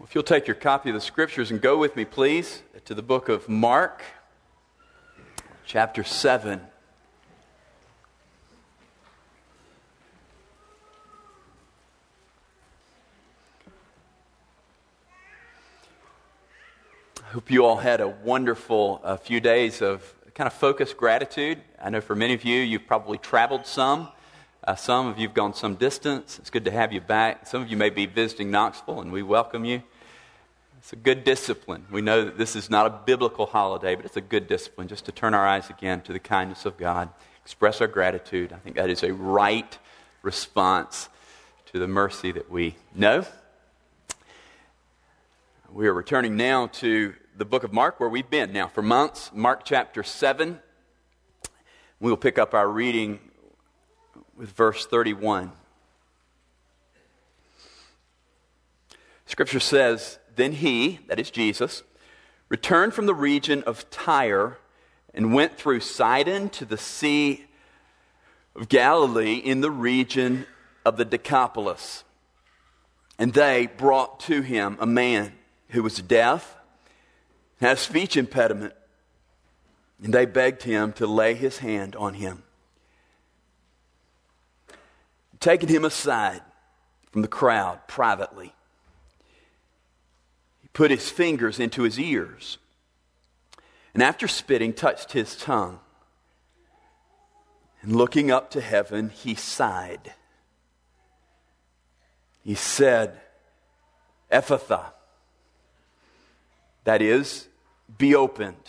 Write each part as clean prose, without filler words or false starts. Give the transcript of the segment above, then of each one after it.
If you'll take your copy of the Scriptures and go with me, please, to the book of Mark, chapter 7. I hope you all had a wonderful few days of kind of focused gratitude. I know for many of you, you've probably traveled some. Some of you have gone some distance. It's good to have you back. Some of you may be visiting Knoxville, and we welcome you. It's a good discipline. We know that this is not a biblical holiday, but it's a good discipline just to turn our eyes again to the kindness of God, express our gratitude. I think that is a right response to the mercy that we know. We are returning now to the book of Mark, where we've been now for months. Mark chapter 7. We will pick up our reading with verse 31. Scripture says, "Then he," that is Jesus, "returned from the region of Tyre and went through Sidon to the Sea of Galilee in the region of the Decapolis. And they brought to him a man who was deaf, had a speech impediment, and they begged him to lay his hand on him. Taking him aside from the crowd privately, put his fingers into his ears, and after spitting, touched his tongue. And looking up to heaven, he sighed. He said, 'Ephphatha,' that is, be opened.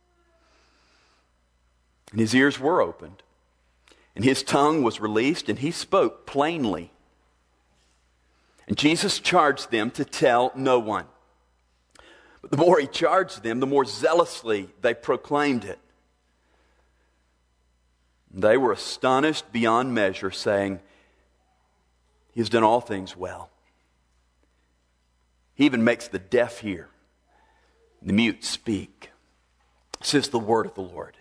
And his ears were opened, and his tongue was released, and he spoke plainly. And Jesus charged them to tell no one. But the more he charged them, the more zealously they proclaimed it. They were astonished beyond measure, saying, 'He has done all things well. He even makes the deaf hear, and the mute speak.' This is the word of the Lord."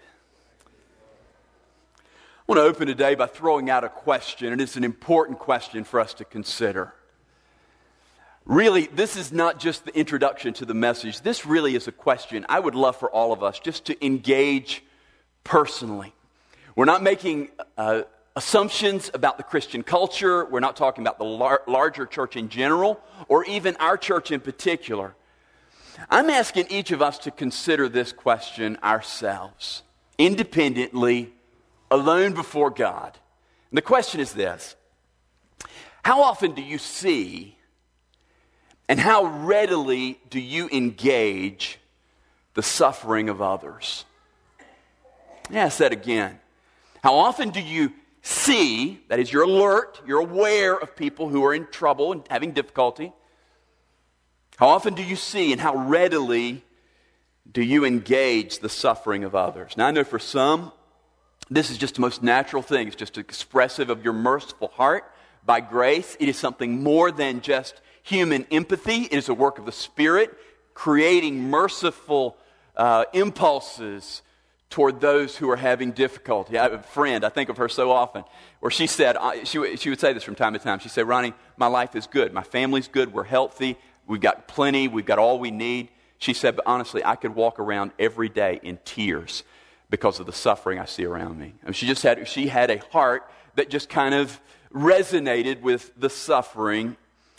I want to open today by throwing out a question, and it's an important question for us to consider. Really, this is not just the introduction to the message. This really is a question I would love for all of us just to engage personally. We're not making assumptions about the Christian culture. We're not talking about the larger church in general, or even our church in particular. I'm asking each of us to consider this question ourselves, independently, alone before God. And the question is this: how often do you see and how readily do you engage the suffering of others? Let me ask that again. How often do you see, that is, you're alert, you're aware of people who are in trouble and having difficulty? How often do you see and how readily do you engage the suffering of others? Now, I know for some, this is just the most natural thing. It's just expressive of your merciful heart. By grace, it is something more than just human empathy. It is a work of the Spirit, creating merciful impulses toward those who are having difficulty. I have a friend, I think of her so often, where she said, she would say this from time to time. She said, "Ronnie, my life is good. My family's good. We're healthy. We've got plenty. We've got all we need." She said, "But honestly, I could walk around every day in tears because of the suffering I see around me." And she had a heart that just kind of resonated with the suffering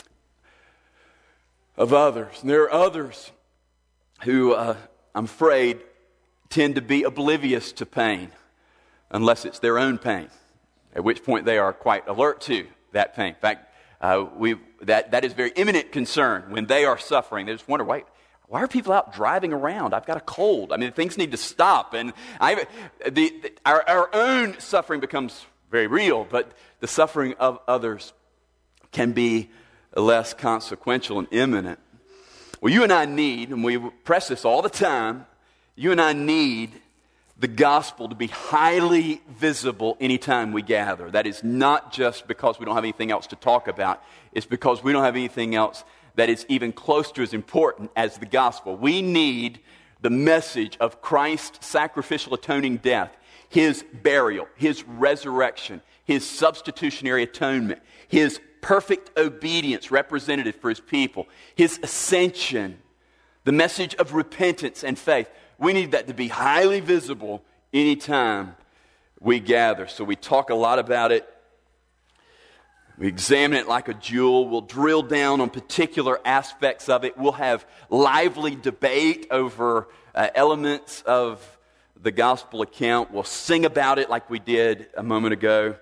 of others. And there are others who, I'm afraid, tend to be oblivious to pain unless it's their own pain, at which point they are quite alert to that pain. In fact, that is very imminent concern when they are suffering. They just wonder, why are people out driving around? I've got a cold. I mean, things need to stop. And our own suffering becomes very real, but the suffering of others can be less consequential and imminent. Well, you and I need, and we press this all the time, you and I need the gospel to be highly visible anytime we gather. That is not just because we don't have anything else to talk about. It's because we don't have anything else that is even close to as important as the gospel. We need the message of Christ's sacrificial atoning death, His burial, His resurrection, His substitutionary atonement, His perfect obedience representative for his people, his ascension, the message of repentance and faith. We need that to be highly visible anytime we gather. So we talk a lot about it. We examine it like a jewel. We'll drill down on particular aspects of it. We'll have lively debate over elements of the gospel account. We'll sing about it like we did a moment ago.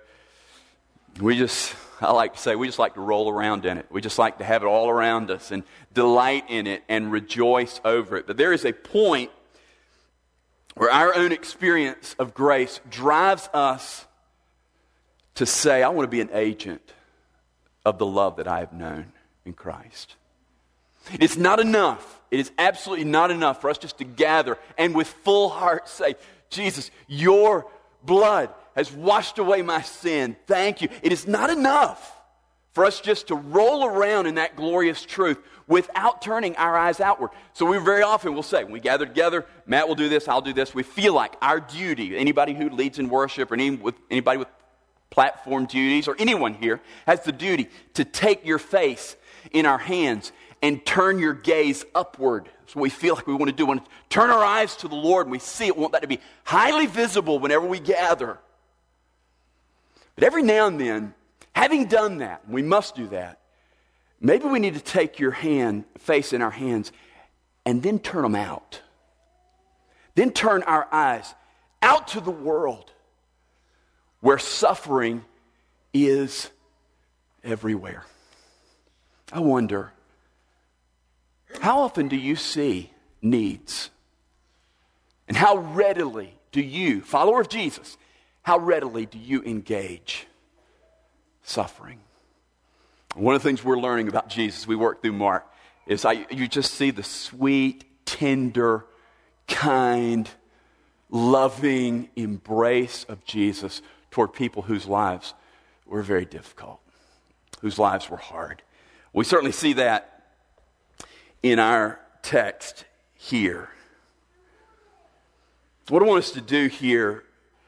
I like to say, we just like to roll around in it. We just like to have it all around us and delight in it and rejoice over it. But there is a point where our own experience of grace drives us to say, I want to be an agent of the love that I have known in Christ. It's not enough. It is absolutely not enough for us just to gather and with full heart say, Jesus, your blood has washed away my sin. Thank you. It is not enough for us just to roll around in that glorious truth without turning our eyes outward. So we very often will say, when we gather together, Matt will do this, I'll do this. We feel like our duty, anybody who leads in worship or anybody with platform duties or anyone here has the duty to take your face in our hands and turn your gaze upward. That's what we feel like we want to do. We want to turn our eyes to the Lord, and we see it. We want that to be highly visible whenever we gather. But every now and then, having done that, we must do that, maybe we need to take your face in our hands and then turn them out. Then turn our eyes out to the world where suffering is everywhere. I wonder, how often do you see needs? And how readily do you, follower of Jesus, how readily do you engage suffering? One of the things we're learning about Jesus, we work through Mark, is you just see the sweet, tender, kind, loving embrace of Jesus toward people whose lives were very difficult, whose lives were hard. We certainly see that in our text here. What I want us to do here,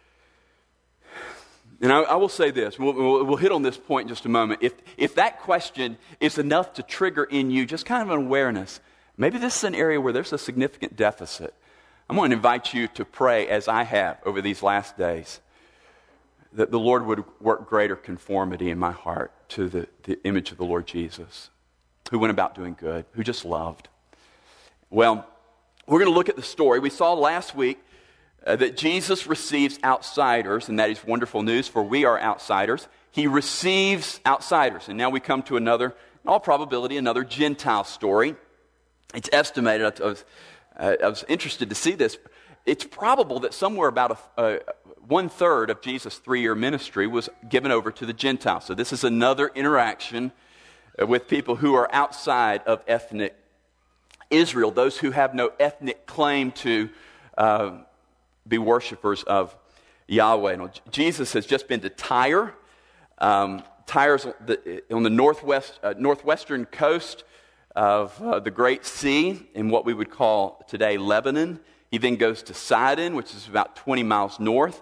and I will say this, we'll hit on this point in just a moment. If that question is enough to trigger in you just kind of an awareness, maybe this is an area where there's a significant deficit. I'm going to invite you to pray, as I have over these last days, that the Lord would work greater conformity in my heart to the image of the Lord Jesus, who went about doing good, who just loved. Well, we're going to look at the story. We saw last week that Jesus receives outsiders, and that is wonderful news, for we are outsiders. He receives outsiders, and now we come to another, in all probability, another Gentile story. It's estimated, I was interested to see this, it's probable that somewhere about one-third of Jesus' 3-year ministry was given over to the Gentiles. So this is another interaction with people who are outside of ethnic Israel, those who have no ethnic claim to be worshipers of Yahweh. Now, Jesus has just been to Tyre. Tyre's on the northwestern coast of the Great Sea in what we would call today Lebanon. He then goes to Sidon, which is about 20 miles north.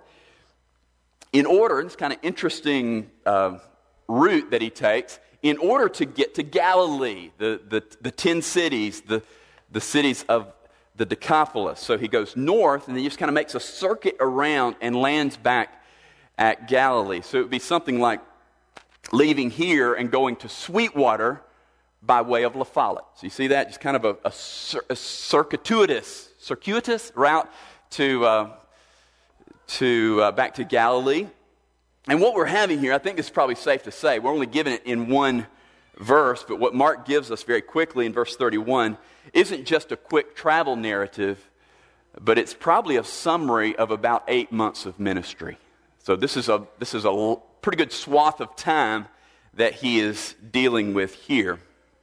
In order, and it's kind of interesting route that he takes, in order to get to Galilee, the 10 cities, the cities of the Decapolis. So he goes north, and then he just kind of makes a circuit around and lands back at Galilee. So it would be something like leaving here and going to Sweetwater by way of La Follette. So you see that? Just kind of a circuitous route to back to Galilee. And what we're having here, I think it's probably safe to say, we're only given it in one verse, but what Mark gives us very quickly in verse 31 isn't just a quick travel narrative, but it's probably a summary of about 8 months of ministry. So this is a pretty good swath of time that he is dealing with here.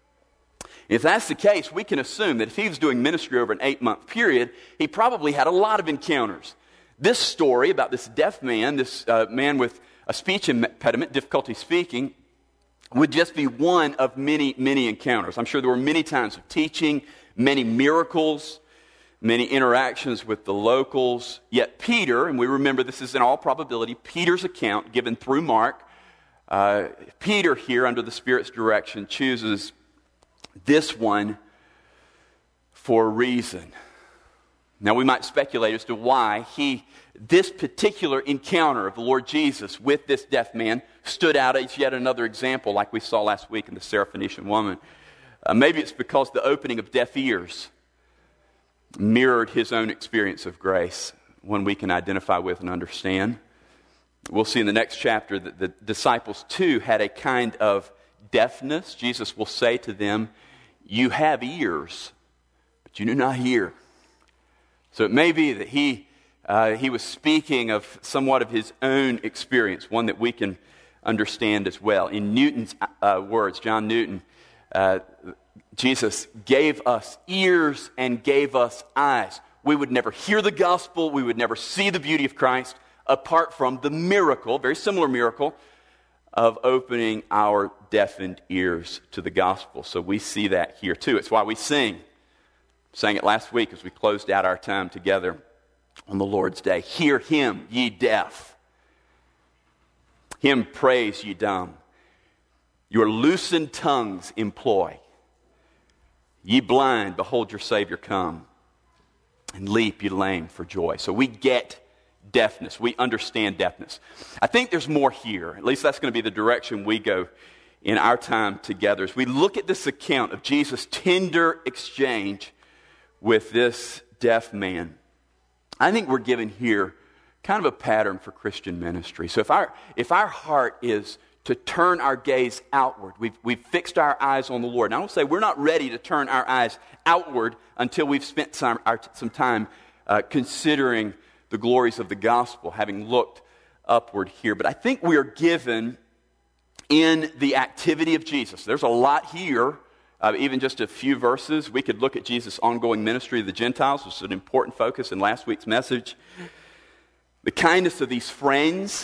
If that's the case, we can assume that if he was doing ministry over an 8-month period, he probably had a lot of encounters. This story about this deaf man, this man with a speech impediment, difficulty speaking, would just be one of many, many encounters. I'm sure there were many times of teaching, many miracles, many interactions with the locals. Yet Peter, and we remember this is in all probability Peter's account given through Mark, Peter here, under the Spirit's direction, chooses this one for a reason. Now, we might speculate as to why this particular encounter of the Lord Jesus with this deaf man stood out as yet another example, like we saw last week in the Syrophoenician woman. Maybe it's because the opening of deaf ears mirrored his own experience of grace, one we can identify with and understand. We'll see in the next chapter that the disciples too had a kind of deafness. Jesus will say to them, "You have ears, but you do not hear." So it may be that he was speaking of somewhat of his own experience, one that we can understand as well. In Newton's words, John Newton, Jesus gave us ears and gave us eyes. We would never hear the gospel, we would never see the beauty of Christ apart from the miracle, very similar miracle, of opening our deafened ears to the gospel. So we see that here too. It's why we sing. Sang it last week as we closed out our time together on the Lord's Day. Hear him, ye deaf. Him praise, ye dumb. Your loosened tongues employ. Ye blind, behold your Savior come. And leap, ye lame, for joy. So we get deafness. We understand deafness. I think there's more here. At least that's going to be the direction we go in our time together. As we look at this account of Jesus' tender exchange with this deaf man, I think we're given here kind of a pattern for Christian ministry. So if our heart is to turn our gaze outward, we've fixed our eyes on the Lord. And I don't say we're not ready to turn our eyes outward until we've spent some time considering the glories of the gospel, having looked upward here. But I think we are given in the activity of Jesus. There's a lot here. Even just a few verses, we could look at Jesus' ongoing ministry of the Gentiles, which is an important focus in last week's message. The kindness of these friends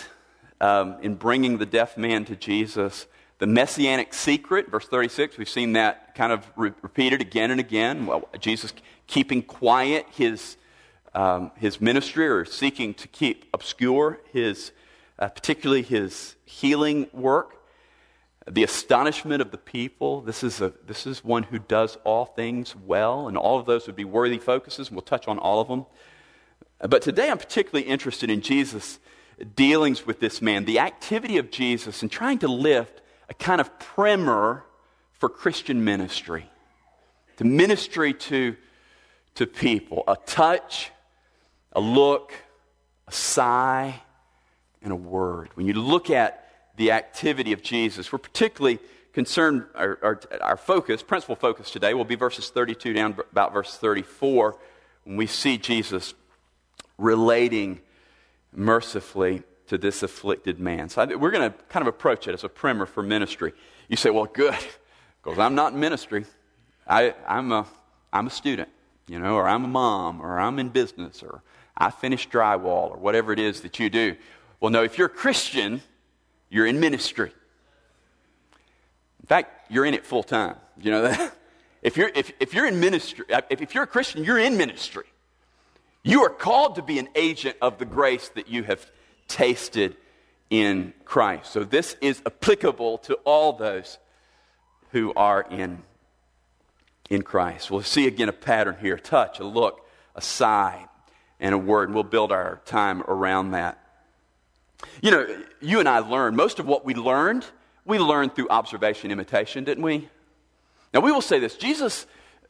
in bringing the deaf man to Jesus. The messianic secret, verse 36, we've seen that kind of repeated again and again. Well, Jesus keeping quiet his ministry, or seeking to keep obscure particularly his healing work. The astonishment of the people. This is one who does all things well, and all of those would be worthy focuses, and we'll touch on all of them. But today I'm particularly interested in Jesus' dealings with this man, the activity of Jesus, and trying to lift a kind of primer for Christian ministry, to ministry to people. A touch, a look, a sigh, and a word. When you look at the activity of Jesus, we're particularly concerned, our focus, principal focus today will be verses 32 down about verse 34, when we see Jesus relating mercifully to this afflicted man. So we're going to kind of approach it as a primer for ministry. You say, well, good, because I'm not in ministry. I'm a student, or I'm a mom, or I'm in business, or I finished drywall, or whatever it is that you do. Well, no, if you're a Christian, you're in ministry. In fact, you're in it full time. You know that? If you're in ministry, if you're a Christian, you're in ministry. You are called to be an agent of the grace that you have tasted in Christ. So this is applicable to all those who are in Christ. We'll see again a pattern here: a touch, a look, a sigh, and a word. And we'll build our time around that. You and I learned, most of what we learned through observation, imitation, didn't we? Now, we will say this: Jesus'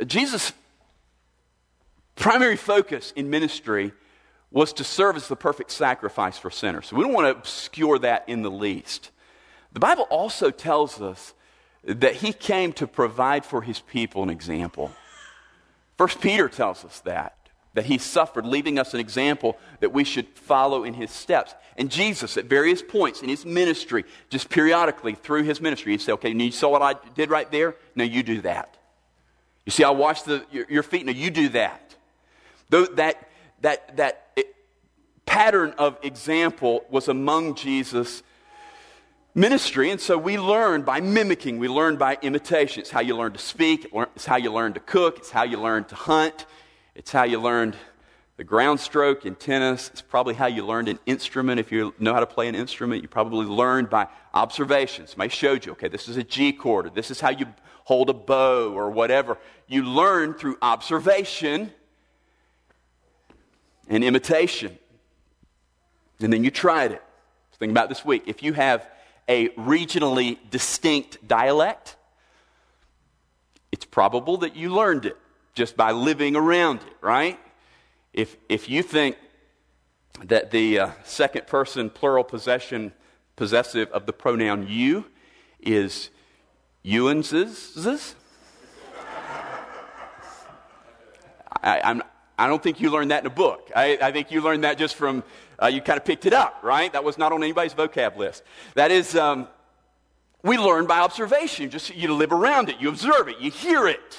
primary focus in ministry was to serve as the perfect sacrifice for sinners. So we don't want to obscure that in the least. The Bible also tells us that he came to provide for his people an example. 1 Peter tells us that he suffered, leaving us an example that we should follow in his steps. And Jesus, at various points in his ministry, just periodically through his ministry, he'd say, okay, you saw what I did right there? Now you do that. You see, I washed your feet? Now you do that. Though that pattern of example was among Jesus' ministry, and so we learn by mimicking, we learn by imitation. It's how you learn to speak, it's how you learn to cook, it's how you learn to hunt, it's how you learned The ground stroke in tennis is probably how you learned an instrument. If you know how to play an instrument, you probably learned by observation. Somebody showed you, okay, this is a G chord, or this is how you hold a bow, or whatever. You learn through observation and imitation. And then you tried it. Think about this week. If you have a regionally distinct dialect, it's probable that you learned it just by living around it, right? If you think that the second person plural possessive of the pronoun you is you'n's, I don't think you learned that in a book. I think you learned that just from, you kind of picked it up, right? That was not on anybody's vocab list. That is, we learn by observation. Just you live around it, you observe it, you hear it.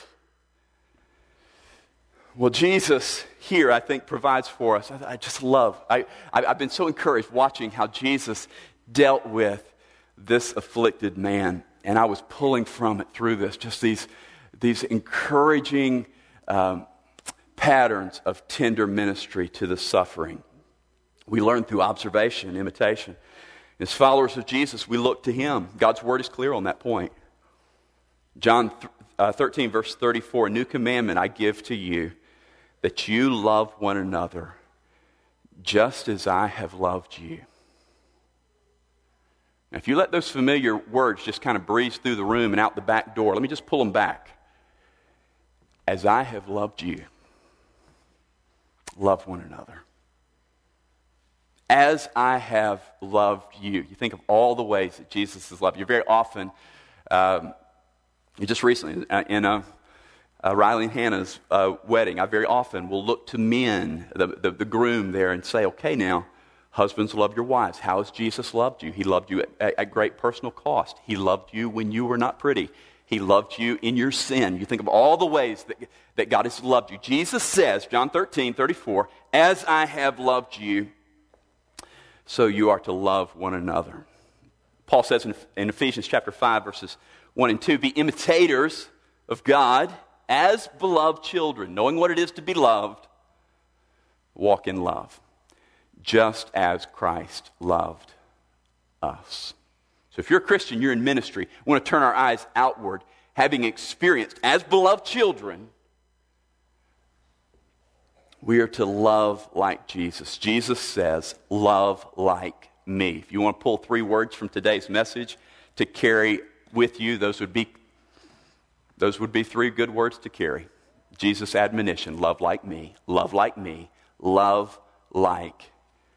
Well, Jesus here, I think, provides for us. I just love, I've been so encouraged watching how Jesus dealt with this afflicted man. And I was pulling from it through this, just these encouraging patterns of tender ministry to the suffering. We learn through observation and imitation. As followers of Jesus, we look to Him. God's Word is clear on that point. John 13, verse 34, "A new commandment I give to you, that you love one another just as I have loved you." Now, if you let those familiar words just kind of breeze through the room and out the back door, let me just pull them back. As I have loved you, love one another. As I have loved you. You think of all the ways that Jesus has loved you. Very often, just recently, in Riley and Hannah's wedding, I very often will look to men, the groom there, and say, okay, now, husbands, love your wives. How has Jesus loved you? He loved you at great personal cost. He loved you when you were not pretty. He loved you in your sin. You think of all the ways that God has loved you. Jesus says, John 13, 34, "As I have loved you, so you are to love one another." Paul says in Ephesians chapter 5, verses 1 and 2, "Be imitators of God as beloved children, knowing what it is to be loved, walk in love, just as Christ loved us." So if you're a Christian, you're in ministry, we want to turn our eyes outward, having experienced as beloved children, we are to love like Jesus. Jesus says, "Love like me." If you want to pull 3 words from today's message to carry with you, those would be 3 good words to carry. Jesus' admonition, love like me, love like me, love like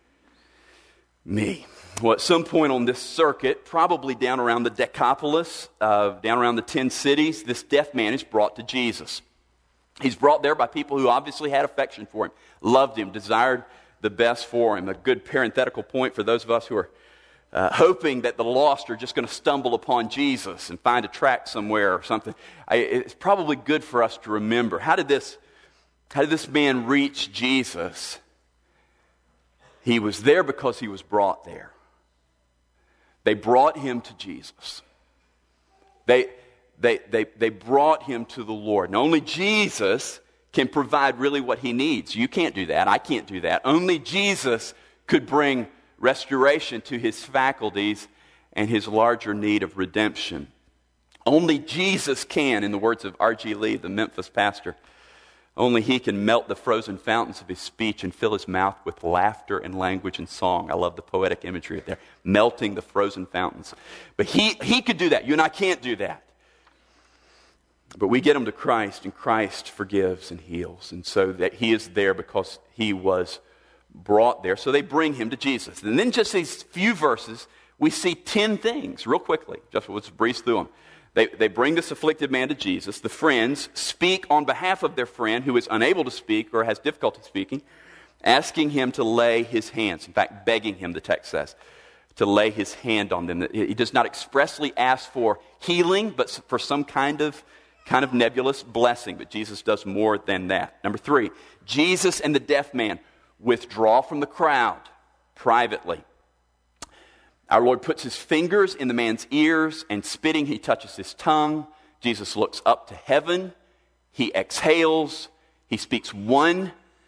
me. Well, at some point on this circuit, probably down around the Decapolis, down around the 10 cities, this deaf man is brought to Jesus. He's brought there by people who obviously had affection for him, loved him, desired the best for him. A good parenthetical point for those of us who are hoping that the lost are just going to stumble upon Jesus and find a tract somewhere or something. It's probably good for us to remember. How did this man reach Jesus? He was there because he was brought there. They brought him to Jesus. They brought him to the Lord. And only Jesus can provide really what he needs. You can't do that. I can't do that. Only Jesus could bring restoration to his faculties and his larger need of redemption. Only Jesus can, in the words of R.G. Lee, the Memphis pastor, only he can melt the frozen fountains of his speech and fill his mouth with laughter and language and song. I love the poetic imagery there, melting the frozen fountains. But he could do that. You and I can't do that. But we get them to Christ, and Christ forgives and heals. And so that he is there because he was brought there. So they bring him to Jesus. And then just these few verses, we see 10 things real quickly. Just let's breeze through them. They bring this afflicted man to Jesus. The friends speak on behalf of their friend who is unable to speak or has difficulty speaking, asking him to lay his hands. In fact, begging him, the text says, to lay his hand on them. He does not expressly ask for healing, but for some kind of nebulous blessing. But Jesus does more than that. Number 3, Jesus and the deaf man withdraw from the crowd privately. Our Lord puts his fingers in the man's ears, and spitting, he touches his tongue. Jesus looks up to heaven. He exhales. He speaks one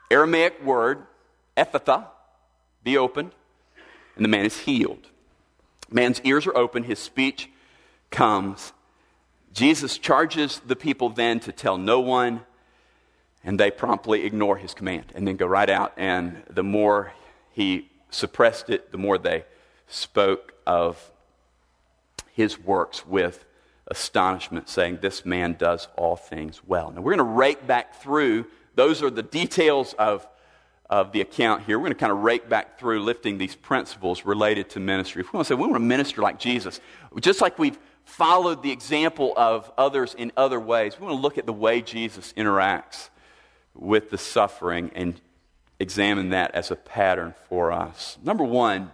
Aramaic word, Ephphatha, be opened, and the man is healed. Man's ears are open, his speech comes. Jesus charges the people then to tell no one, and they promptly ignore his command and then go right out. And the more he suppressed it, the more they spoke of his works with astonishment, saying, "This man does all things well." Now we're going to rake back through. Those are the details of the account here. We're going to kind of rake back through lifting these principles related to ministry. If we want to say we want to minister like Jesus, just like we've followed the example of others in other ways, we want to look at the way Jesus interacts with the suffering and examine that as a pattern for us. Number one,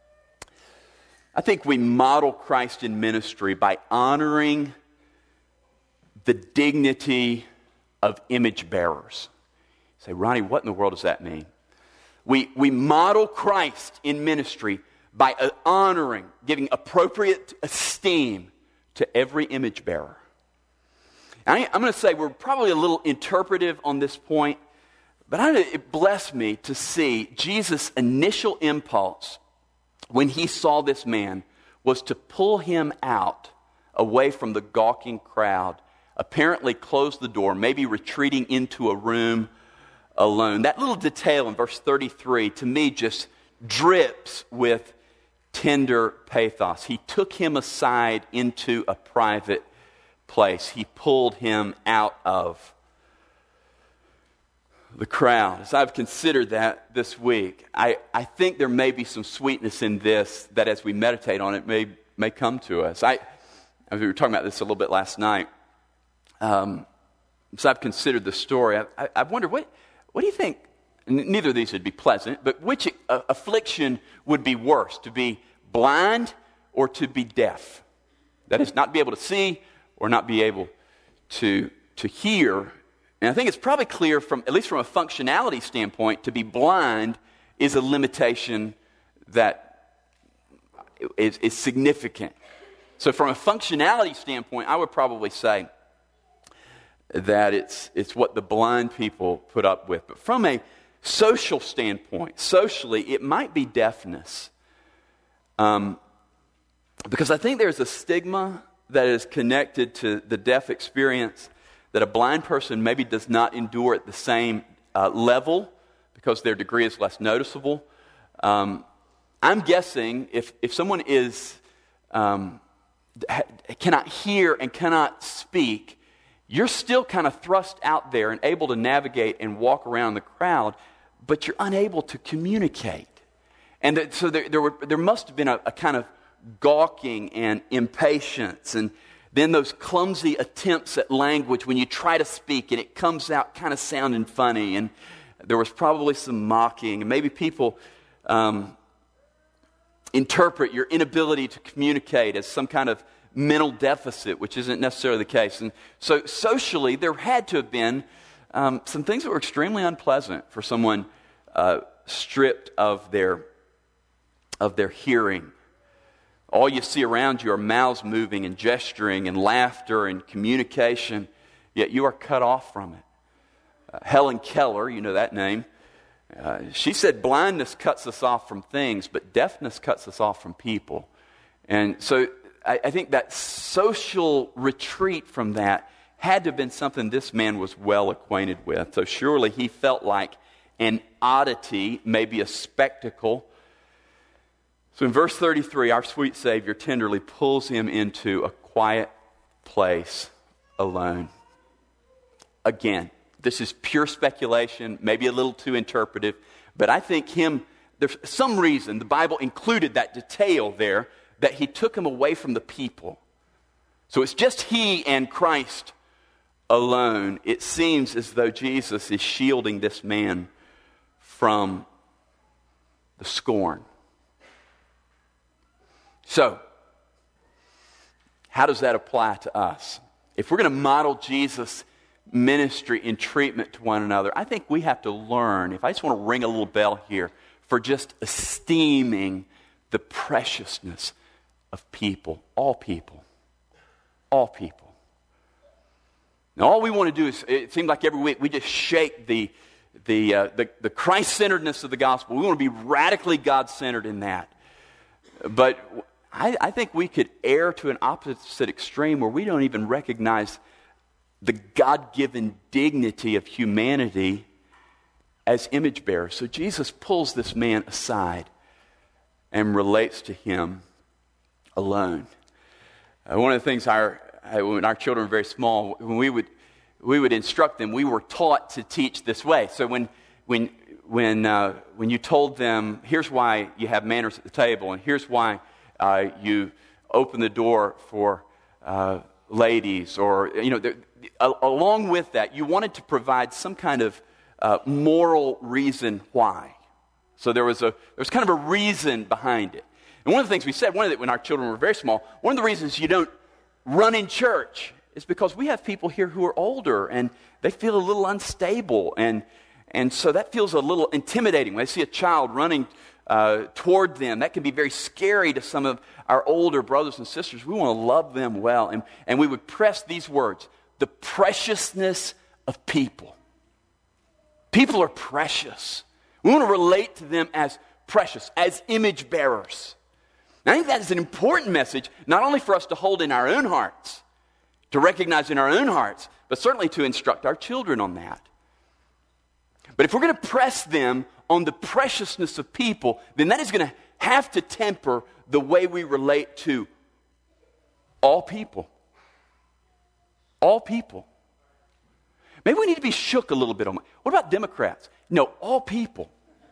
I think we model Christ in ministry by honoring the dignity of image bearers. You say, Ronnie, what in the world does that mean? We model Christ in ministry by honoring, giving appropriate esteem to every image bearer. I'm going to say we're probably a little interpretive on this point, but it blessed me to see Jesus' initial impulse when he saw this man was to pull him out away from the gawking crowd, apparently close the door, maybe retreating into a room alone. That little detail in verse 33 to me just drips with tender pathos. He took him aside into a private place. He pulled him out of the crowd. As I've considered that this week, I think there may be some sweetness in this that as we meditate on it may come to us. We were talking about this a little bit last night. So I've considered the story. I've wondered, what do you think? Neither of these would be pleasant, but which affliction would be worse? To be blind or to be deaf? That is, not be able to see or not be able to hear. And I think it's probably clear, at least from a functionality standpoint, to be blind is a limitation that is significant. So from a functionality standpoint, I would probably say that it's what the blind people put up with. But from a social standpoint, socially, it might be deafness. Because I think there's a stigma that is connected to the deaf experience that a blind person maybe does not endure at the same level because their degree is less noticeable. I'm guessing if someone cannot hear and cannot speak, you're still kind of thrust out there and able to navigate and walk around the crowd, but you're unable to communicate. And so there must have been a kind of gawking and impatience, and then those clumsy attempts at language when you try to speak and it comes out kind of sounding funny, and there was probably some mocking, and maybe people interpret your inability to communicate as some kind of mental deficit, which isn't necessarily the case. And so socially, there had to have been some things that were extremely unpleasant for someone stripped of their hearing. All you see around you are mouths moving and gesturing and laughter and communication, yet you are cut off from it. Helen Keller, you know that name, she said blindness cuts us off from things, but deafness cuts us off from people. And so I think that social retreat from that had to have been something this man was well acquainted with. So surely he felt like an oddity, maybe a spectacle. So in verse 33, our sweet Savior tenderly pulls him into a quiet place alone. Again, this is pure speculation, maybe a little too interpretive, but I think there's some reason the Bible included that detail there, that he took him away from the people. So it's just he and Christ alone. It seems as though Jesus is shielding this man from the scorn. So, how does that apply to us? If we're going to model Jesus' ministry and treatment to one another, I think we have to learn, if I just want to ring a little bell here, for just esteeming the preciousness of people, all people. All people. Now, all we want to do is, it seems like every week we just shake the the Christ-centeredness of the gospel. We want to be radically God-centered in that. But I think we could err to an opposite extreme where we don't even recognize the God-given dignity of humanity as image bearers. So Jesus pulls this man aside and relates to him alone. One of the things when our children were very small, when we would instruct them, we were taught to teach this way. So when you told them, here's why you have manners at the table, and here's why you open the door for ladies, or along with that, you wanted to provide some kind of moral reason why. So there was kind of a reason behind it. And one of the things we said, when our children were very small, one of the reasons you don't run in church is because we have people here who are older and they feel a little unstable, and so that feels a little intimidating. When they see a child running toward them, that can be very scary to some of our older brothers and sisters. We want to love them well, and we would press these words: the preciousness of people. People are precious. We want to relate to them as precious, as image bearers. And I think that is an important message, not only for us to hold in our own hearts, to recognize in our own hearts, but certainly to instruct our children on that. But if we're going to press them on the preciousness of people, then that is going to have to temper the way we relate to all people. All people. Maybe we need to be shook a little bit on that. What about Democrats? No, all people.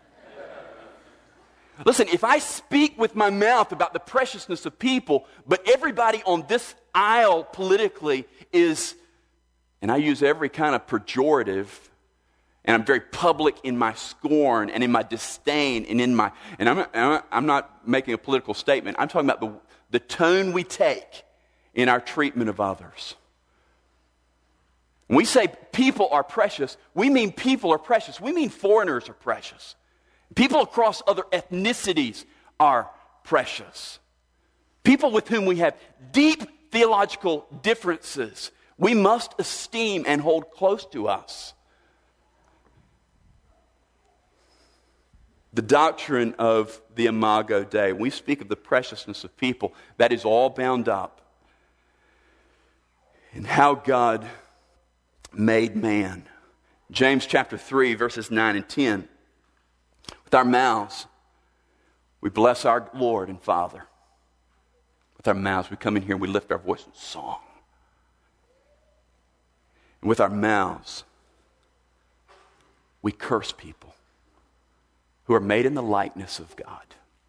Listen, if I speak with my mouth about the preciousness of people, but everybody on this aisle politically is, and I use every kind of pejorative, and I'm very public in my scorn and in my disdain and I'm not making a political statement. I'm talking about the tone we take in our treatment of others. When we say people are precious, we mean people are precious. We mean foreigners are precious. People across other ethnicities are precious. People with whom we have deep theological differences, we must esteem and hold close to us. The doctrine of the Imago Dei, when we speak of the preciousness of people, that is all bound up in how God made man. James chapter 3, verses 9 and 10. With our mouths, we bless our Lord and Father. With our mouths, we come in here and we lift our voice in song. And with our mouths, we curse people who are made in the likeness of God.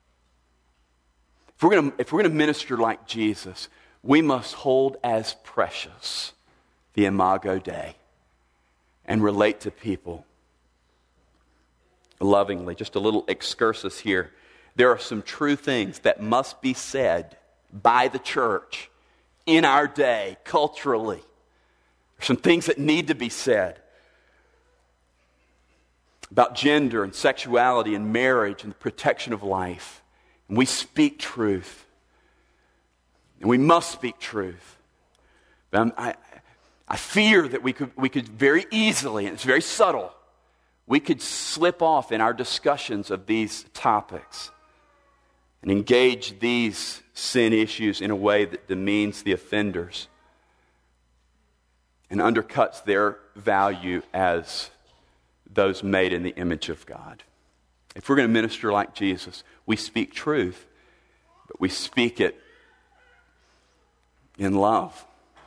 If we're going to minister like Jesus, we must hold as precious the Imago Dei and relate to people lovingly. Just a little excursus here. There are some true things that must be said by the church in our day, culturally. There's some things that need to be said about gender and sexuality and marriage and the protection of life. And we speak truth. And we must speak truth. But I fear that we could very easily, and it's very subtle, we could slip off in our discussions of these topics and engage these sin issues in a way that demeans the offenders and undercuts their value as those made in the image of God. If we're going to minister like Jesus, we speak truth, but we speak it in love.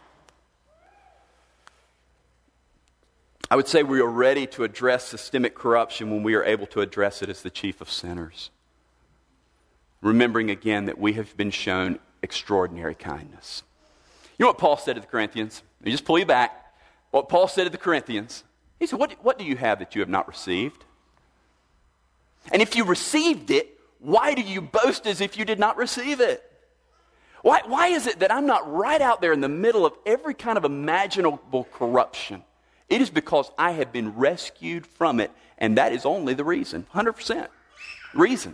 I would say we are ready to address systemic corruption when we are able to address it as the chief of sinners. Remembering again that we have been shown extraordinary kindness. You know what Paul said to the Corinthians? Let me just pull you back. What Paul said to the Corinthians. He said, what do you have that you have not received? And if you received it, why do you boast as if you did not receive it? Why is it that I'm not right out there in the middle of every kind of imaginable corruption? It is because I have been rescued from it, and that is only the reason. 100% reason.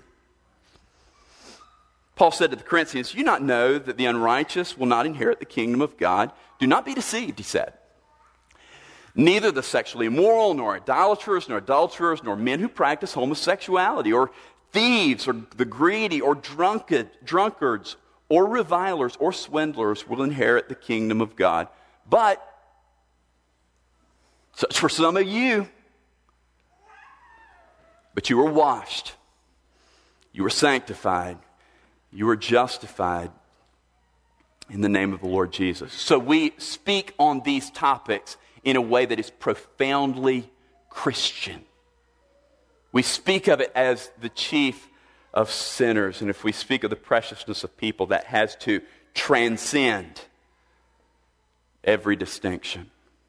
Paul said to the Corinthians, "You not know that the unrighteous will not inherit the kingdom of God? Do not be deceived," he said. Neither the sexually immoral, nor idolaters, nor adulterers, nor men who practice homosexuality, or thieves, or the greedy, or drunkards, or revilers, or swindlers will inherit the kingdom of God. But, such for some of you, but you were washed, you were sanctified, you were justified in the name of the Lord Jesus. So we speak on these topics in a way that is profoundly Christian. We speak of it as the chief of sinners. And if we speak of the preciousness of people, that has to transcend every distinction.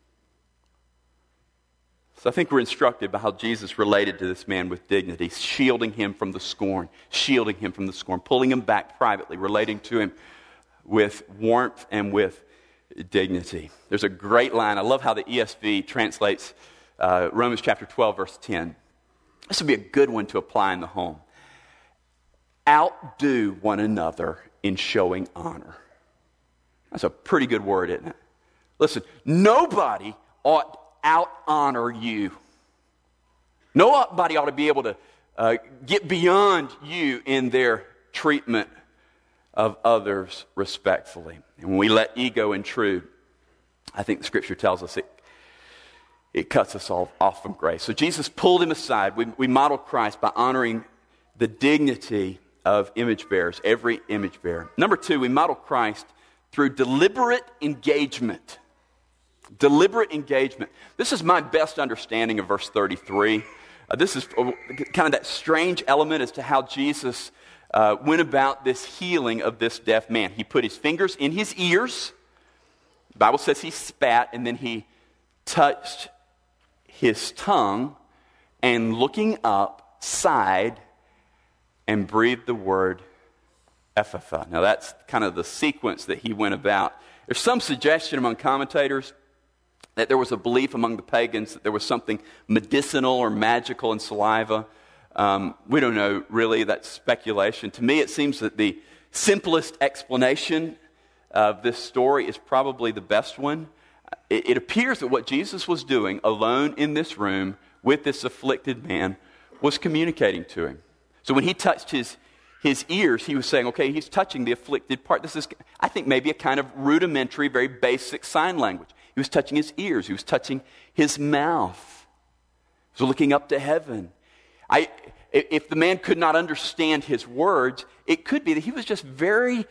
So I think we're instructed by how Jesus related to this man with dignity, shielding him from the scorn, pulling him back privately, relating to him with warmth and with dignity. There's a great line. I love how the ESV translates Romans chapter 12, verse 10. This would be a good one to apply in the home. Outdo one another in showing honor. That's a pretty good word, isn't it? Listen, nobody ought out-honor you. Nobody ought to be able to get beyond you in their treatment of others respectfully. And when we let ego intrude, I think the Scripture tells us it cuts us all off from grace. So Jesus pulled him aside. We model Christ by honoring the dignity of image bearers, every image bearer. Number two, we model Christ through deliberate engagement. Deliberate engagement. This is my best understanding of verse 33. This is kind of that strange element as to how Jesus went about this healing of this deaf man. He put his fingers in his ears. The Bible says he spat, and then he touched his tongue, and looking up, sighed, and breathed the word Ephphatha. Now that's kind of the sequence that he went about. There's some suggestion among commentators that there was a belief among the pagans that there was something medicinal or magical in saliva. We don't know, really. That's speculation. To me, it seems that the simplest explanation of this story is probably the best one. It appears that what Jesus was doing alone in this room with this afflicted man was communicating to him. So when he touched his ears, he was saying, okay, he's touching the afflicted part. This is, I think, maybe a kind of rudimentary, very basic sign language. He was touching his ears. He was touching his mouth. He was looking up to heaven. If the man could not understand his words, it could be that he was just very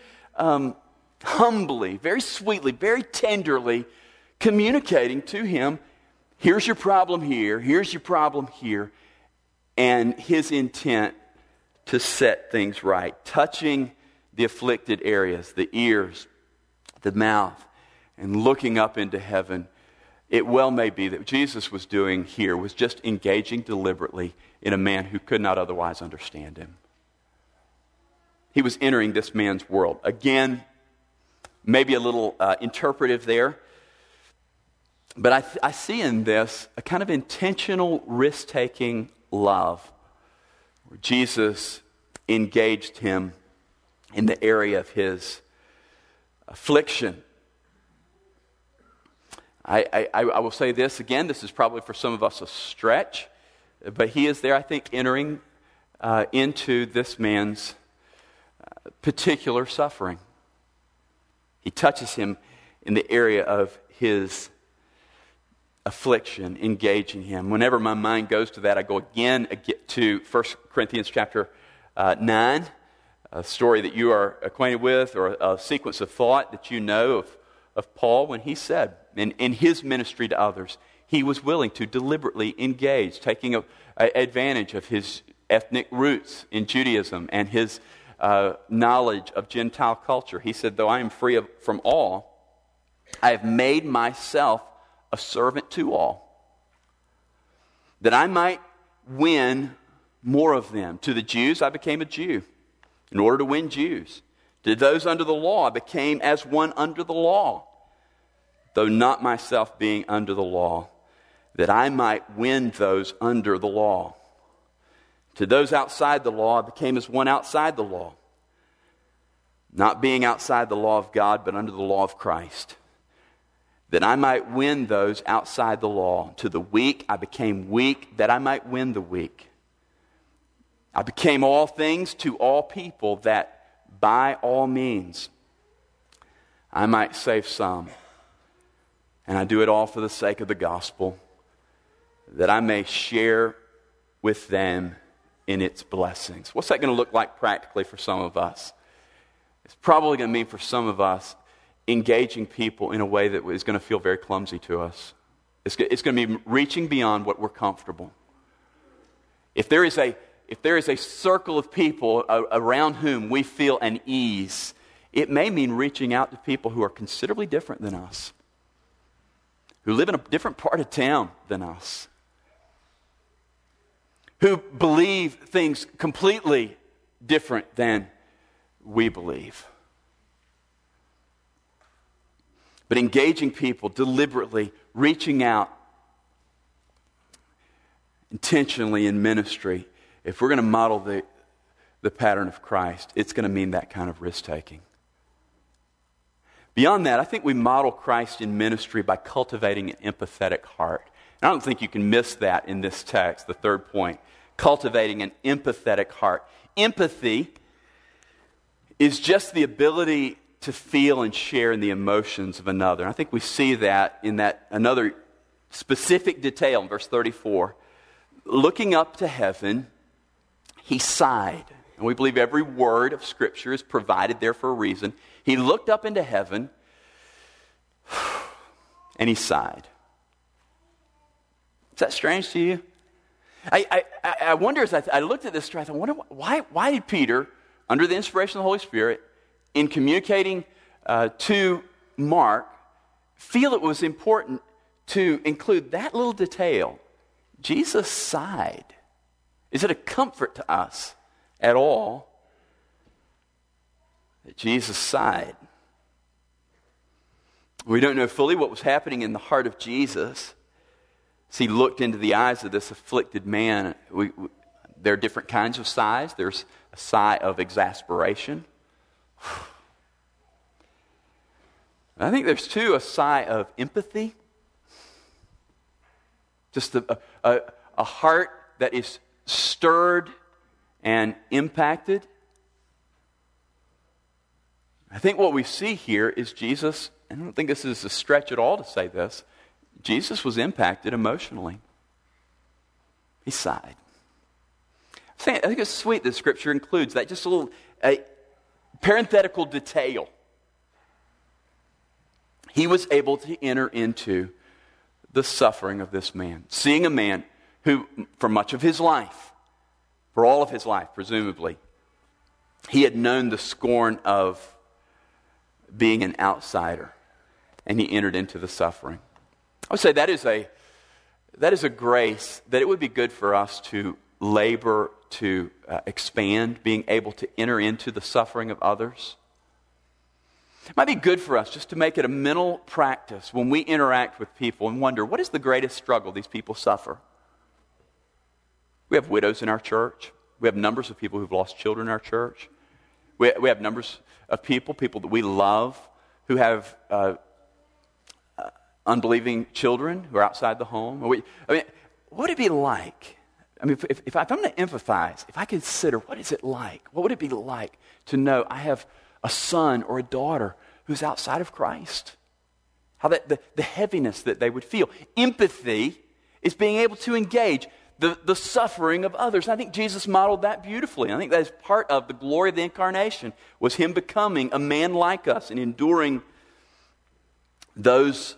humbly, very sweetly, very tenderly communicating to him, here's your problem here, here's your problem here, and his intent to set things right. Touching the afflicted areas, the ears, the mouth, and looking up into heaven. It well may be that what Jesus was doing here was just engaging deliberately in a man who could not otherwise understand him. He was entering this man's world. Again, maybe a little interpretive there, but I see in this a kind of intentional risk-taking love, where Jesus engaged him in the area of his affliction. I will say this again, this is probably for some of us a stretch, but he is there, I think, entering into this man's particular suffering. He touches him in the area of his affliction, engaging him. Whenever my mind goes to that, I go again to 1 Corinthians chapter 9, a story that you are acquainted with, or a sequence of thought that you know of Paul, when he said, in his ministry to others, he was willing to deliberately engage, taking advantage of his ethnic roots in Judaism and his knowledge of Gentile culture. He said, though I am free from all, I have made myself a servant to all, that I might win more of them. To the Jews, I became a Jew in order to win Jews. To those under the law, I became as one under the law, though not myself being under the law, that I might win those under the law. To those outside the law, I became as one outside the law, not being outside the law of God, but under the law of Christ, that I might win those outside the law. To the weak I became weak, that I might win the weak. I became all things to all people, that by all means I might save some. And I do it all for the sake of the gospel, that I may share with them in its blessings. What's that going to look like practically for some of us? It's probably going to mean for some of us engaging people in a way that is going to feel very clumsy to us. It's going to be reaching beyond what we're comfortable. If there is a circle of people around whom we feel an ease, it may mean reaching out to people who are considerably different than us, who live in a different part of town than us, who believe things completely different than we believe. But engaging people deliberately, reaching out intentionally in ministry, if we're going to model the pattern of Christ, it's going to mean that kind of risk-taking. Beyond that, I think we model Christ in ministry by cultivating an empathetic heart. And I don't think you can miss that in this text, the third point, cultivating an empathetic heart. Empathy is just the ability to feel and share in the emotions of another. And I think we see that in that another specific detail in verse 34. Looking up to heaven, he sighed. And we believe every word of Scripture is provided there for a reason. He looked up into heaven and he sighed. Is that strange to you? I wonder, as I looked at this story, I wonder why did Peter, under the inspiration of the Holy Spirit, in communicating to Mark, feel it was important to include that little detail? Jesus sighed. Is it a comfort to us at all that Jesus sighed? We don't know fully what was happening in the heart of Jesus as he looked into the eyes of this afflicted man. There are different kinds of sighs. There's a sigh of exasperation. I think there's too a sigh of empathy. Just a heart that is stirred and impacted. I think what we see here is Jesus, and I don't think this is a stretch at all to say this, Jesus was impacted emotionally. He sighed. I think it's sweet that Scripture includes that, just a little parenthetical detail. He was able to enter into the suffering of this man, seeing a man who, for much of his life, for all of his life, presumably, he had known the scorn of being an outsider, and he entered into the suffering. I would say that is a grace that it would be good for us to labor to expand, being able to enter into the suffering of others. It might be good for us just to make it a mental practice when we interact with people and wonder, what is the greatest struggle these people suffer? We have widows in our church. We have numbers of people who've lost children in our church. We have numbers of people that we love, who have unbelieving children who are outside the home. What would it be like? If I'm going to empathize, if I consider what is it like, what would it be like to know I have a son or a daughter who's outside of Christ? How the heaviness that they would feel. Empathy is being able to engage the suffering of others. I think Jesus modeled that beautifully. I think that is part of the glory of the incarnation, was him becoming a man like us and enduring those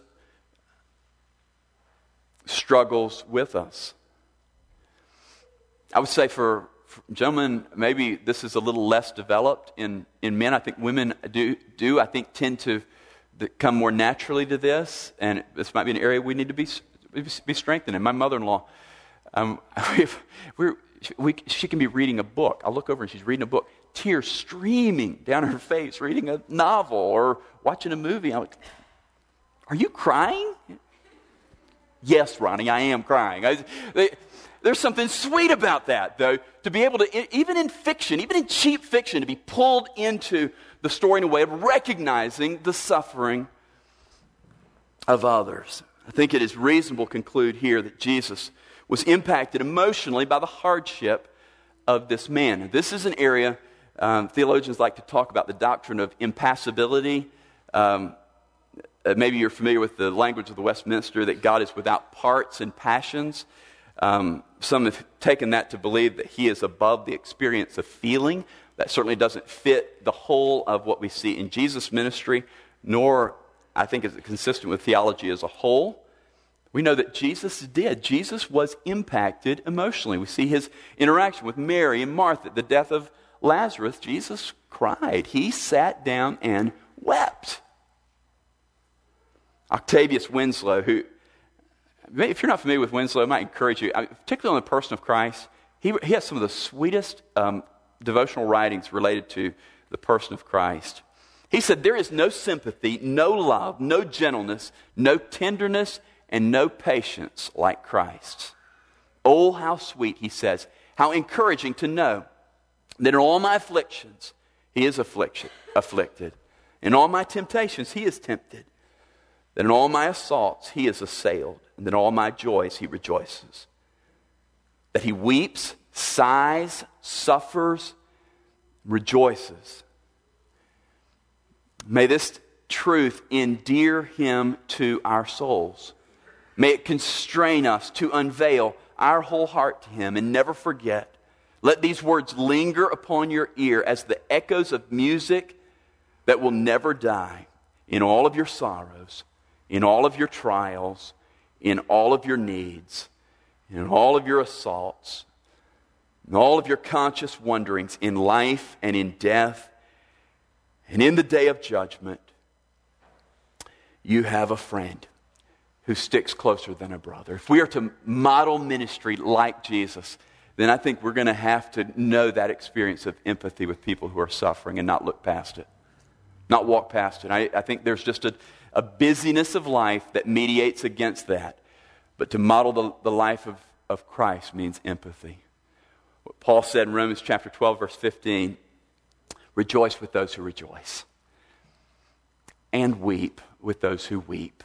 struggles with us. I would say for gentlemen, maybe this is a little less developed in men. I think women do I think tend to come more naturally to this, and this might be an area we need to be strengthened in. My mother-in-law, she can be reading a book. I'll look over and she's reading a book, tears streaming down her face, reading a novel or watching a movie. I'm like, are you crying? Yes, Ronnie, I am crying. There's something sweet about that, though, to be able to, even in fiction, even in cheap fiction, to be pulled into the story in a way of recognizing the suffering of others. I think it is reasonable to conclude here that Jesus was impacted emotionally by the hardship of this man. This is an area theologians like to talk about, the doctrine of impassibility. Maybe you're familiar with the language of the Westminster, that God is without parts and passions. Some have taken that to believe that he is above the experience of feeling. That certainly doesn't fit the whole of what we see in Jesus' ministry, nor, I think, is it consistent with theology as a whole. We know that Jesus did. Jesus was impacted emotionally. We see his interaction with Mary and Martha at the death of Lazarus. Jesus cried. He sat down and wept. Octavius Winslow, who, if you're not familiar with Winslow, I might encourage you, particularly on the person of Christ, he has some of the sweetest devotional writings related to the person of Christ. He said, there is no sympathy, no love, no gentleness, no tenderness, and no patience like Christ's. Oh, how sweet, he says, how encouraging to know that in all my afflictions, he is afflicted. In all my temptations, he is tempted. That in all my assaults, he is assailed. And that in all my joys, he rejoices. That he weeps, sighs, suffers, rejoices. May this truth endear him to our souls. May it constrain us to unveil our whole heart to him and never forget. Let these words linger upon your ear as the echoes of music that will never die. In all of your sorrows, in all of your trials, in all of your needs, in all of your assaults, in all of your conscious wanderings in life and in death, and in the day of judgment, you have a friend who sticks closer than a brother. If we are to model ministry like Jesus, then I think we're going to have to know that experience of empathy with people who are suffering and not look past it, not walk past it. I think there's just a busyness of life that mediates against that. But to model the life of Christ means empathy. What Paul said in Romans chapter 12, verse 15, rejoice with those who rejoice, and weep with those who weep.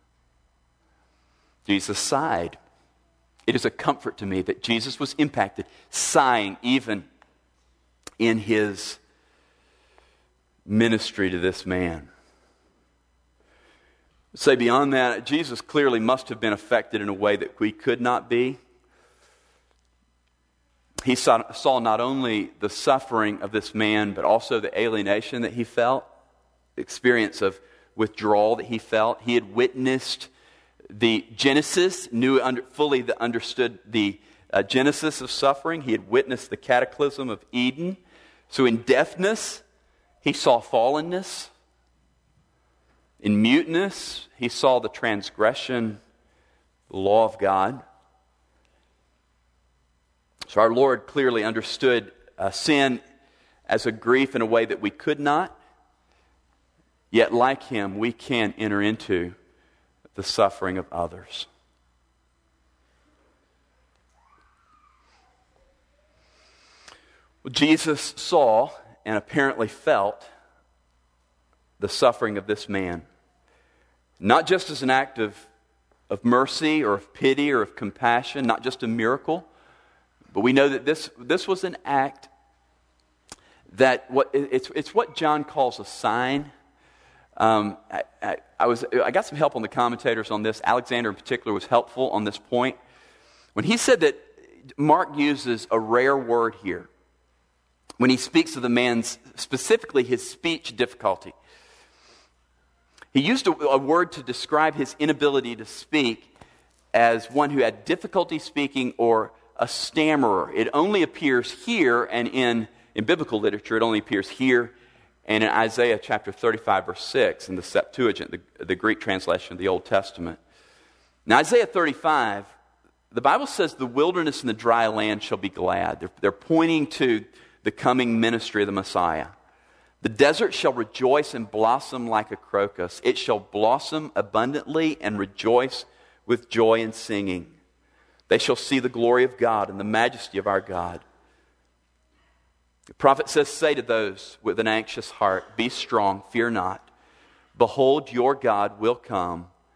Jesus sighed. It is a comfort to me that Jesus was impacted, sighing even in his ministry to this man. Say beyond that, Jesus clearly must have been affected in a way that we could not be. He saw not only the suffering of this man, but also the alienation that he felt, the experience of withdrawal that he felt. He had witnessed the Genesis, fully understood the genesis of suffering. He had witnessed the cataclysm of Eden. So in deafness, he saw fallenness. In muteness, he saw the transgression, the law of God. So our Lord clearly understood sin as a grief in a way that we could not. Yet like him, we can enter into the suffering of others. Well, Jesus saw and apparently felt the suffering of this man, not just as an act of mercy or of pity or of compassion, not just a miracle, but we know that this was an act that it's what John calls a sign. I got some help on the commentators on this. Alexander in particular was helpful on this point. When he said that Mark uses a rare word here, when he speaks of the man's, specifically his speech difficulty, he used a word to describe his inability to speak as one who had difficulty speaking or a stammerer. It only appears here, and in biblical literature, it only appears here and in Isaiah chapter 35, verse 6, in the Septuagint, the Greek translation of the Old Testament. Now, Isaiah 35, the Bible says the wilderness and the dry land shall be glad. They're pointing to the coming ministry of the Messiah. The desert shall rejoice and blossom like a crocus. It shall blossom abundantly and rejoice with joy and singing. They shall see the glory of God and the majesty of our God. The prophet says, say to those with an anxious heart, be strong, fear not. Behold, your God will come,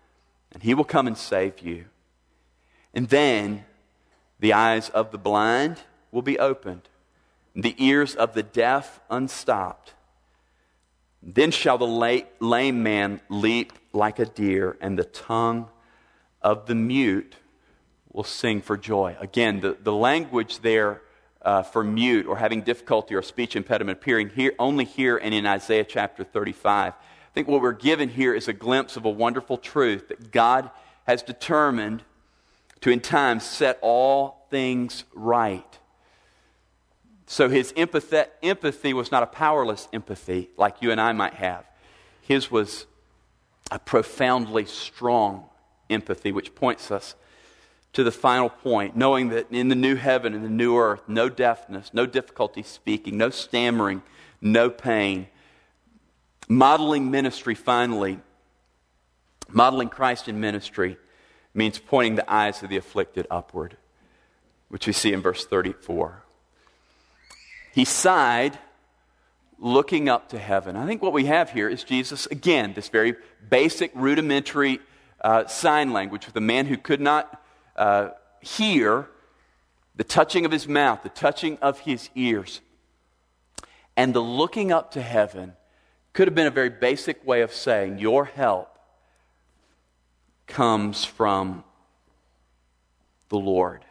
and he will come and save you. And then the eyes of the blind will be opened, and the ears of the deaf unstopped. Then shall the lame man leap like a deer, and the tongue of the mute will sing for joy. Again, the language there for mute or having difficulty or speech impediment appearing here only here and in Isaiah chapter 35. I think what we're given here is a glimpse of a wonderful truth that God has determined to in time set all things right. So his empathy was not a powerless empathy like you and I might have. His was a profoundly strong empathy, which points us to the final point, knowing that in the new heaven and the new earth, no deafness, no difficulty speaking, no stammering, no pain. Modeling ministry, finally, modeling Christ in ministry means pointing the eyes of the afflicted upward, which we see in verse 34. He sighed, looking up to heaven. I think what we have here is Jesus, again, this very basic, rudimentary sign language with a man who could not hear, the touching of his mouth, the touching of his ears. And the looking up to heaven could have been a very basic way of saying, your help comes from the Lord.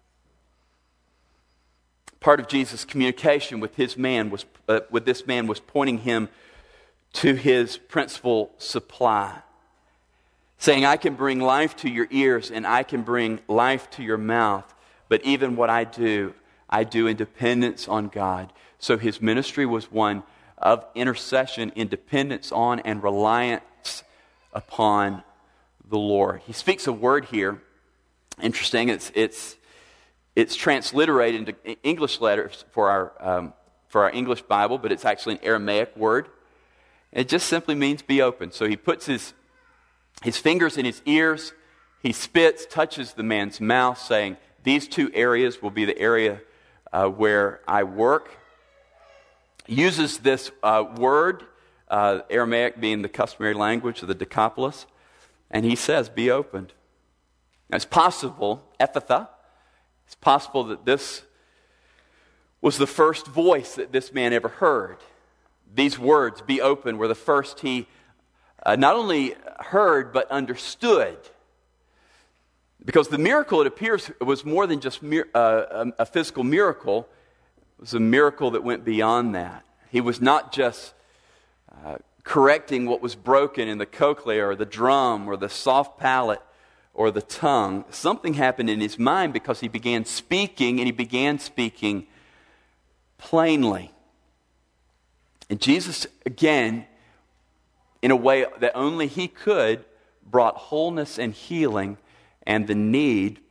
Part of Jesus' communication with this man was pointing him to his principal supply, saying, I can bring life to your ears and I can bring life to your mouth, but even what I do in dependence on God. So his ministry was one of intercession in dependence on and reliance upon the Lord. He speaks a word here. Interesting, it's transliterated into English letters for our English Bible, but it's actually an Aramaic word. It just simply means be open. So he puts his fingers in his ears, he spits, touches the man's mouth, saying, these two areas will be the area where I work. Uses this word, Aramaic being the customary language of the Decapolis, and he says, be opened. Now, it's possible, Ephatha, it's possible that this was the first voice that this man ever heard. These words, be open, were the first he not only heard, but understood. Because the miracle, it appears, was more than just a physical miracle. It was a miracle that went beyond that. He was not just correcting what was broken in the cochlea or the drum or the soft palate or the tongue. Something happened in his mind because he began speaking, and he began speaking plainly. And Jesus, again, in a way that only he could, brought wholeness and healing, and the need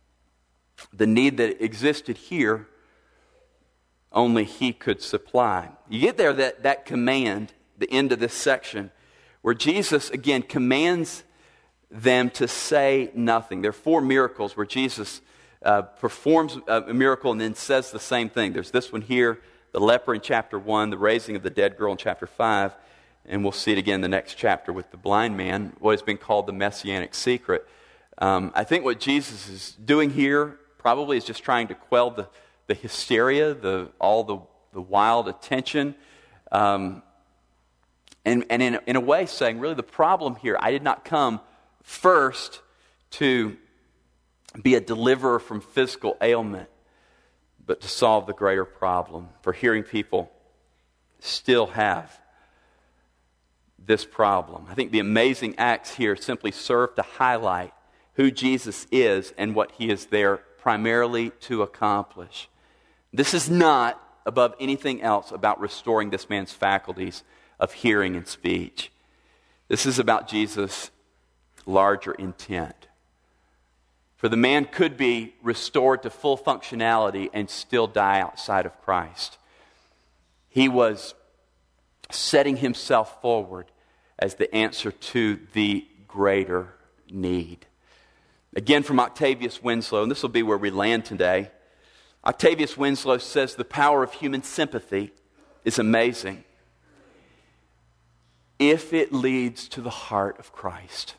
that existed here, only he could supply. You get there, that command, the end of this section, where Jesus, again, commands them to say nothing. There are 4 miracles where Jesus performs a miracle and then says the same thing. There's this one here, the leper in chapter 1, the raising of the dead girl in chapter 5, and we'll see it again in the next chapter with the blind man, what has been called the messianic secret. I think what Jesus is doing here probably is just trying to quell the hysteria, all the wild attention, and in a way saying, really the problem here, I did not come first to be a deliverer from physical ailment, but to solve the greater problem. For hearing people still have this problem. I think the amazing acts here simply serve to highlight who Jesus is and what he is there primarily to accomplish. This is not, above anything else, about restoring this man's faculties of hearing and speech. This is about Jesus' larger intent. For the man could be restored to full functionality and still die outside of Christ. He was setting himself forward as the answer to the greater need. Again, from Octavius Winslow, and this will be where we land today. Octavius Winslow says the power of human sympathy is amazing if it leads to the heart of Christ. If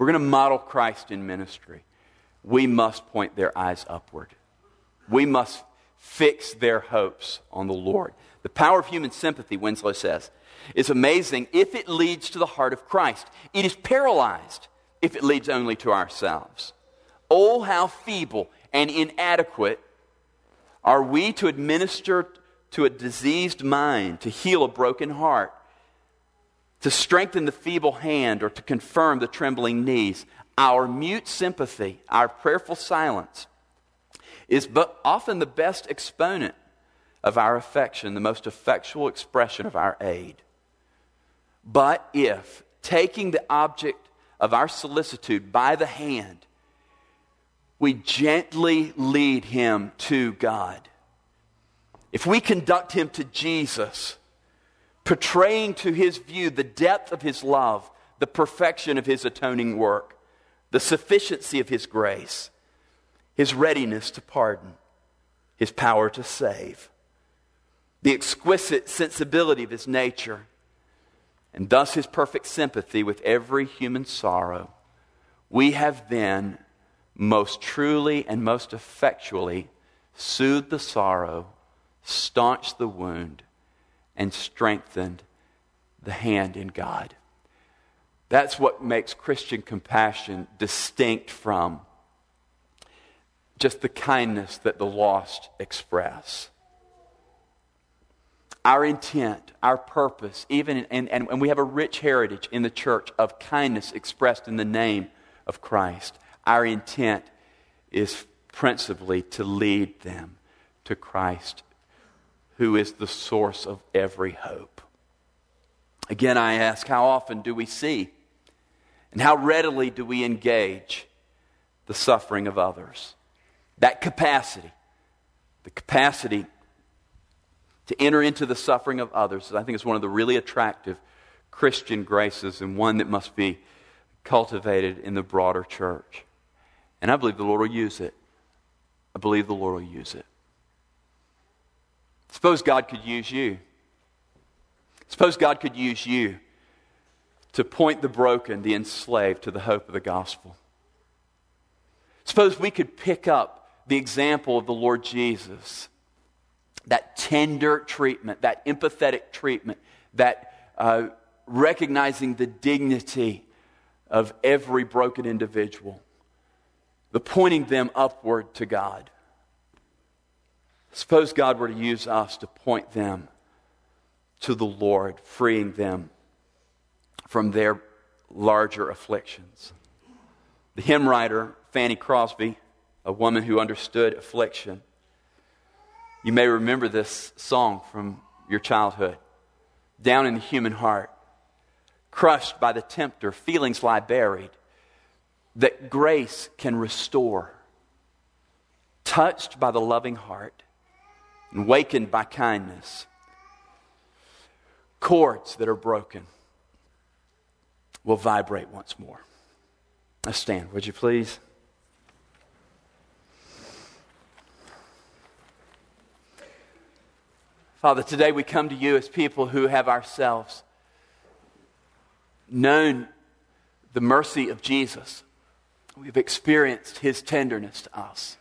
we're going to model Christ in ministry, we must point their eyes upward. We must fix their hopes on the Lord. The power of human sympathy, Winslow says, is amazing if it leads to the heart of Christ. It is paralyzed if it leads only to ourselves. Oh, how feeble and inadequate are we to administer to a diseased mind, to heal a broken heart, to strengthen the feeble hand, or to confirm the trembling knees. Our mute sympathy, our prayerful silence, is but often the best exponent of our affection, the most effectual expression of our aid. But if, taking the object of our solicitude by the hand, we gently lead him to God, if we conduct him to Jesus, portraying to his view the depth of his love, the perfection of his atoning work, the sufficiency of his grace, his readiness to pardon, his power to save, the exquisite sensibility of his nature, and thus his perfect sympathy with every human sorrow, we have then most truly and most effectually soothed the sorrow, staunched the wound, and strengthened the hand in God. That's what makes Christian compassion distinct from just the kindness that the lost express. Our intent, our purpose, and we have a rich heritage in the church of kindness expressed in the name of Christ. Our intent is principally to lead them to Christ, who is the source of every hope. Again, I ask, how often do we see and how readily do we engage the suffering of others? That capacity, the capacity to enter into the suffering of others, I think is one of the really attractive Christian graces, and one that must be cultivated in the broader church. And I believe the Lord will use it. I believe the Lord will use it. Suppose God could use you. Suppose God could use you to point the broken, the enslaved, to the hope of the gospel. Suppose we could pick up the example of the Lord Jesus, that tender treatment, that empathetic treatment, that recognizing the dignity of every broken individual, the pointing them upward to God. Suppose God were to use us to point them to the Lord, freeing them from their larger afflictions. The hymn writer, Fanny Crosby, a woman who understood affliction, you may remember this song from your childhood. Down in the human heart, crushed by the tempter, feelings lie buried that grace can restore. Touched by the loving heart and wakened by kindness, chords that are broken will vibrate once more. Let's stand, would you please? Father, today we come to you as people who have ourselves known the mercy of Jesus. We've experienced his tenderness to us.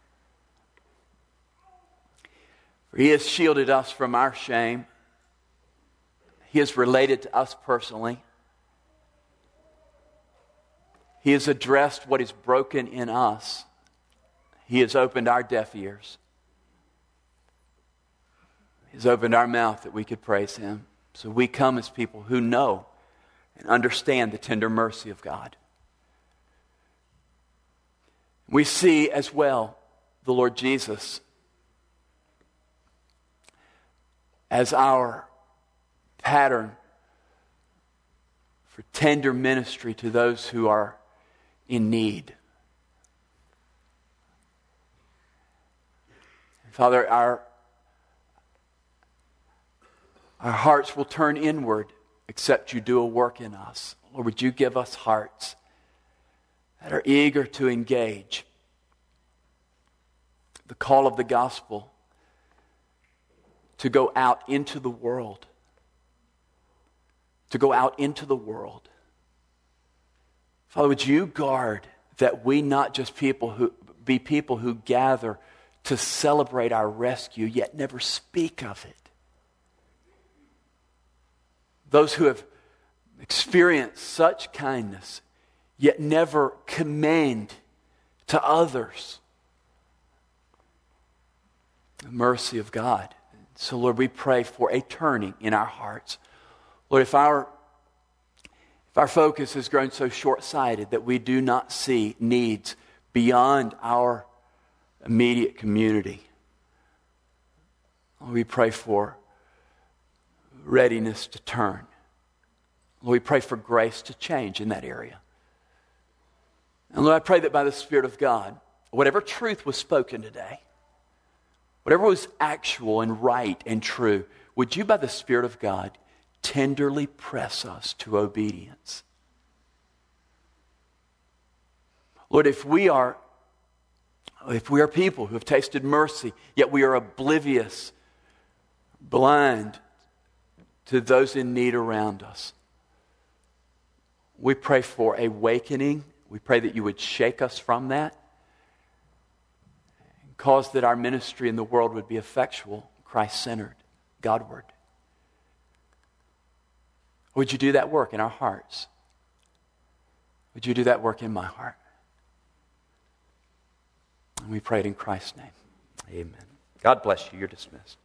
For he has shielded us from our shame. He has related to us personally. He has addressed what is broken in us. He has opened our deaf ears. He has opened our mouth that we could praise him. So we come as people who know and understand the tender mercy of God. We see as well the Lord Jesus as our pattern for tender ministry to those who are in need. Father, our hearts will turn inward except you do a work in us. Lord, would you give us hearts that are eager to engage the call of the gospel to go out into the world. To go out into the world. Father, would you guard that we not just be people who gather to celebrate our rescue, yet never speak of it. Those who have experienced such kindness, yet never commend to others the mercy of God. So, Lord, we pray for a turning in our hearts. Lord, if our focus has grown so short-sighted that we do not see needs beyond our immediate community, Lord, we pray for readiness to turn. Lord, we pray for grace to change in that area. And Lord, I pray that by the Spirit of God, whatever truth was spoken today, whatever was actual and right and true, would you by the Spirit of God tenderly press us to obedience? Lord, if we are people who have tasted mercy, yet we are oblivious, blind to those in need around us, we pray for awakening. We pray that you would shake us from that and cause that our ministry in the world would be effectual, Christ-centered, Godward. Would you do that work in our hearts? Would you do that work in my heart? And we pray it in Christ's name. Amen. God bless you. You're dismissed.